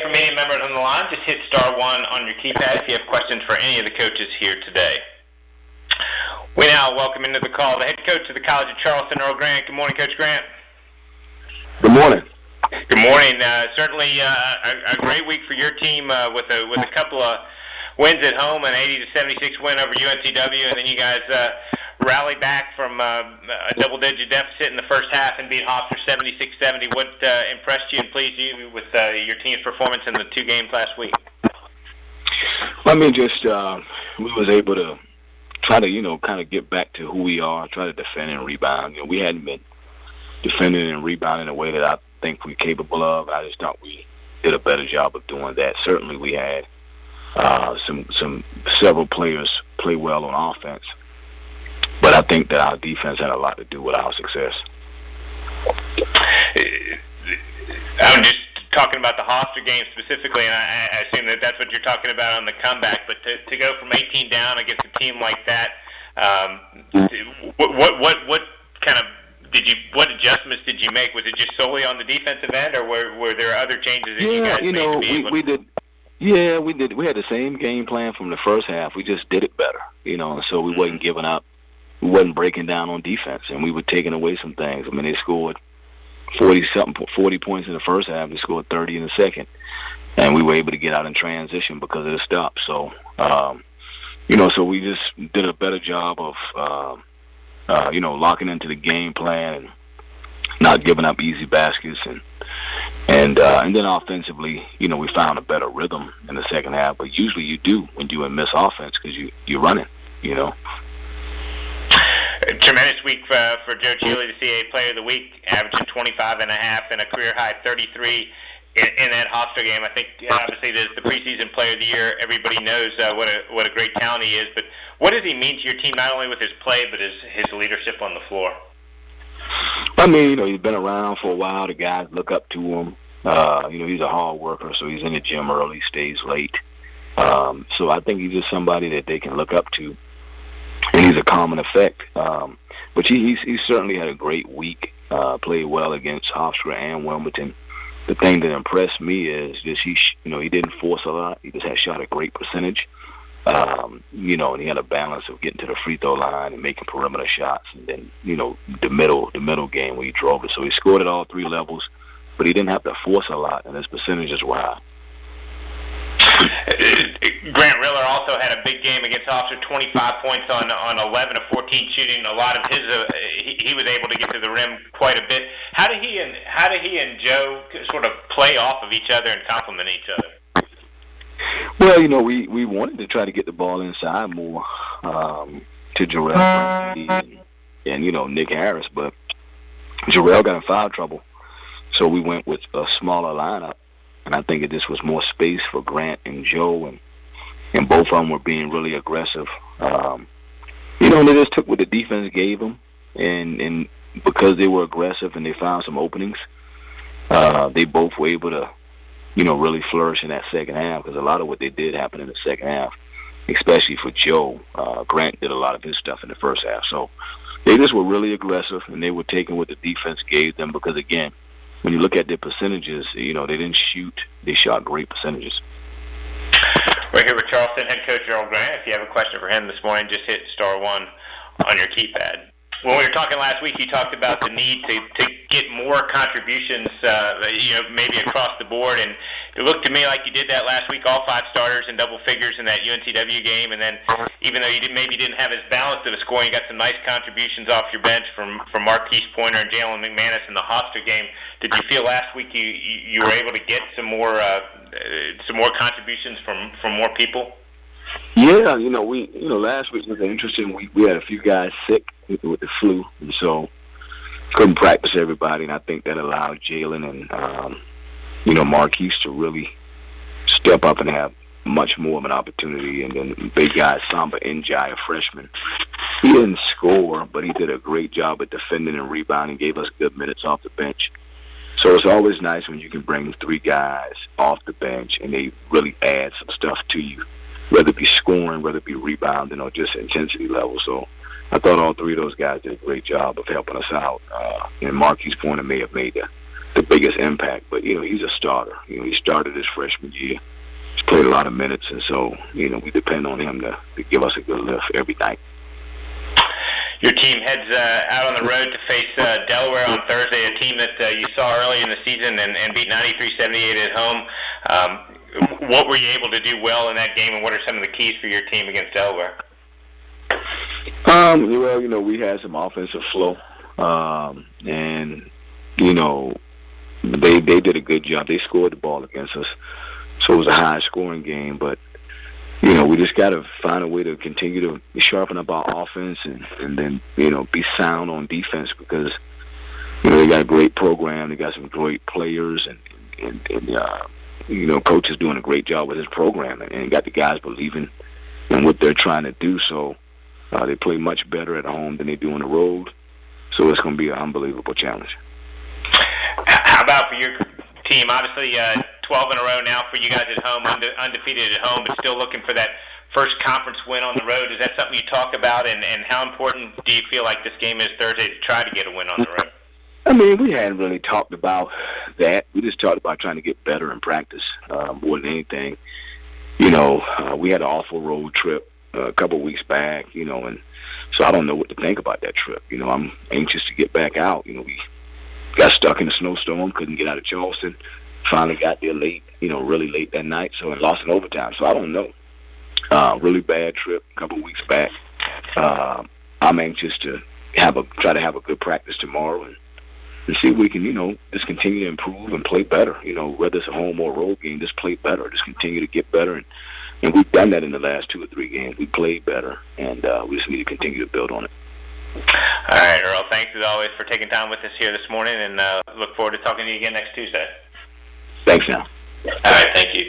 from any members on the line, just hit *1 on your keypad if you have questions for any of the coaches here today. We now welcome into the call the head coach of the College of Charleston, Earl Grant. Good morning, Coach Grant. Good morning. Good morning. Certainly a great week for your team with a couple of wins at home, an 80-76 win over UNCW, and then you guys rallied back from a double-digit deficit in the first half and beat Hofstra 76-70. What impressed you and pleased you with your team's performance in the two games last week? I mean, just we was able to try to, kind of get back to who we are, try to defend and rebound. We hadn't been defending and rebounding in a way that I think we're capable of. I just thought we did a better job of doing that. Certainly we had several players play well on offense, but I think that our defense had a lot to do with our success. I'm just talking about the Hofstra game specifically, and I assume that that's what you're talking about on the comeback. But to go from 18 down against a team like that, what kind of what adjustments did you make? Was it just solely on the defensive end, or were there other changes that you guys made? We did. Yeah, we did. We had the same game plan from the first half. We just did it better, so we wasn't giving up. We wasn't breaking down on defense, and we were taking away some things. I mean, they scored 40 points in the first half. They scored 30 in the second, and we were able to get out in transition because of the stop. So, so we just did a better job of, locking into the game plan and not giving up easy baskets, and then offensively, we found a better rhythm in the second half. But usually you do when you miss offense because you're running, A tremendous week for Joe Chealy, the CAA Player of the Week, averaging 25.5 and a career-high 33 in that Hofstra game. I think, obviously, the preseason Player of the Year, everybody knows what a great talent he is. But what does he mean to your team, not only with his play, but his leadership on the floor? I mean, he's been around for a while. The guys look up to him. He's a hard worker, so he's in the gym early, stays late. So I think he's just somebody that they can look up to. And he's a common effect. But he certainly had a great week, played well against Hofstra and Wilmington. The thing that impressed me is just he didn't force a lot. He just had shot a great percentage. And he had a balance of getting to the free throw line and making perimeter shots. And then, the middle game where he drove it. So he scored at all three levels, but he didn't have to force a lot, and his percentages were high. Grant Riller also had a big game against Hofstra, 25 points on 11 of 14 shooting. A lot of his, he was able to get to the rim quite a bit. How do he and Joe sort of play off of each other and complement each other? Well, we wanted to try to get the ball inside more to Jarrell and Nick Harris, but Jarrell got in foul trouble, so we went with a smaller lineup. And I think it just was more space for Grant and Joe, and both of them were being really aggressive. They just took what the defense gave them, and because they were aggressive and they found some openings, they both were able to, really flourish in that second half, because a lot of what they did happened in the second half, especially for Joe. Grant did a lot of his stuff in the first half. So they just were really aggressive, and they were taking what the defense gave them because, again, when you look at their percentages, they didn't shoot. They shot great percentages. We're here with Charleston head coach Earl Grant. If you have a question for him this morning, just hit *1 on your keypad. When we were talking last week, you talked about the need to get more contributions, maybe across the board. And it looked to me like you did that last week, all 5 starters in double figures in that UNCW game. And then even though you didn't have as balanced of a scoring, you got some nice contributions off your bench from Marquise Pointer and Jalen McManus in the Hofstra game. Did you feel last week you were able to get some more contributions from more people? Yeah, last week was interesting. We had a few guys sick with the flu, and so couldn't practice everybody. And I think that allowed Jalen and Marquise to really step up and have much more of an opportunity. And then big guy Samba Njai, a freshman, he didn't score, but he did a great job at defending and rebounding. Gave us good minutes off the bench. So it's always nice when you can bring 3 guys off the bench and they really add some stuff to you, whether it be scoring, whether it be rebounding, or just intensity level. So I thought all 3 of those guys did a great job of helping us out. And Marquise Pointer may have made the biggest impact. But he's a starter. He started his freshman year. He's played a lot of minutes, and so we depend on him to give us a good lift every night. Your team heads out on the road to face Delaware on Thursday, a team that you saw early in the season and beat 93-78 at home. What were you able to do well in that game, and what are some of the keys for your team against Delaware? Well, we had some offensive flow, and they did a good job. They scored the ball against us, so it was a high-scoring game. But we just got to find a way to continue to sharpen up our offense and then be sound on defense, because they got a great program. They got some great players, and coach is doing a great job with his program, and got the guys believing in what they're trying to do. So they play much better at home than they do on the road. So it's going to be an unbelievable challenge. How about for your team? Obviously, 12 in a row now for you guys at home, undefeated at home, but still looking for that first conference win on the road. Is that something you talk about, and how important do you feel like this game is Thursday to try to get a win on the road? I mean, we hadn't really talked about that. We just talked about trying to get better in practice more than anything. We had an awful road trip a couple of weeks back, and so I don't know what to think about that trip. I'm anxious to get back out. We got stuck in a snowstorm, couldn't get out of Charleston. Finally got there late, really late that night, so and lost in overtime. So I don't know. Really bad trip a couple of weeks back. I'm anxious to try to have a good practice tomorrow and see if we can, just continue to improve and play better. Whether it's a home or road game, just play better. Just continue to get better. And we've done that in the last 2 or 3 games. We played better, and we just need to continue to build on it. All right, Earl, thanks as always for taking time with us here this morning, and look forward to talking to you again next Tuesday. Thanks, now. All right, thank you.